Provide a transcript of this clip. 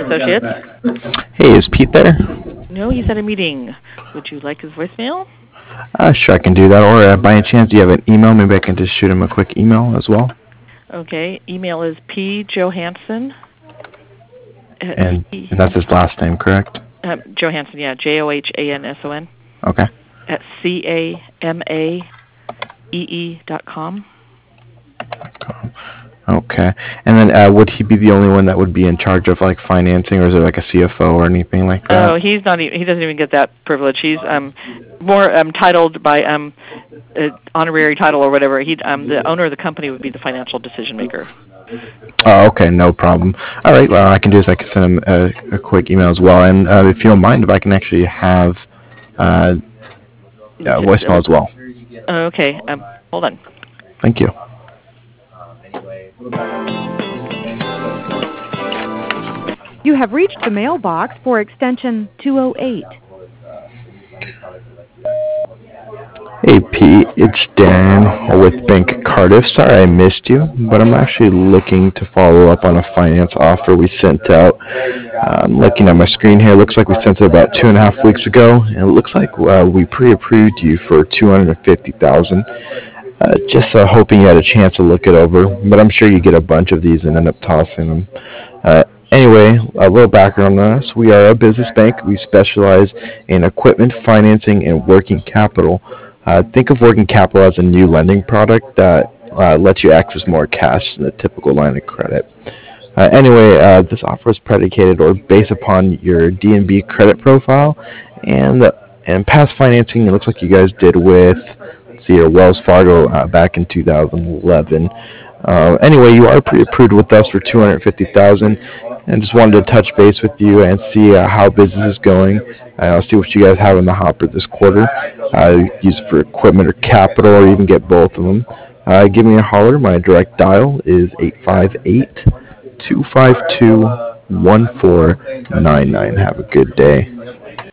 Associates. Hey, is Pete there? No, he's at a meeting. Would you like his voicemail? Sure, I can do that. Or by any chance, do you have an email? Maybe I can just shoot him a quick email as well. Okay, email is pjohansen. And that's his last name, correct? Johansen, yeah, Johanson. Okay. At CAMAEE.com. Okay. And then would he be the only one that would be in charge of like financing, or is it like a CFO or anything like that? Oh, he's not. He doesn't even get that privilege. He's more titled by honorary title or whatever. The owner of the company would be the financial decision maker. Oh, okay, no problem. All right, well, I can do is I can send him a quick email as well, and if you don't mind, if I can actually have voicemail as well. Okay, hold on. Thank you. You have reached the mailbox for extension 208. Hey Pete, it's Dan with Bank Cardiff. Sorry I missed you, but I'm actually looking to follow up on a finance offer we sent out. Looking at my screen here, looks like we sent it about 2.5 weeks ago, and it looks like we pre-approved you for $250,000. Just hoping you had a chance to look it over, but I'm sure you get a bunch of these and end up tossing them. Anyway, a little background on us. We are a business bank. We specialize in equipment financing and working capital. Think of working capital as a new lending product that lets you access more cash than a typical line of credit. Anyway, this offer is predicated or based upon your D&B credit profile and past financing. It looks like you guys did with Wells Fargo back in 2011. Anyway, you are pre-approved with us for $250,000, and just wanted to touch base with you and see how business is going. I'll see what you guys have in the hopper this quarter. Use it for equipment or capital, or even get both of them. Give me a holler. My direct dial is 858-252-1499. Have a good day.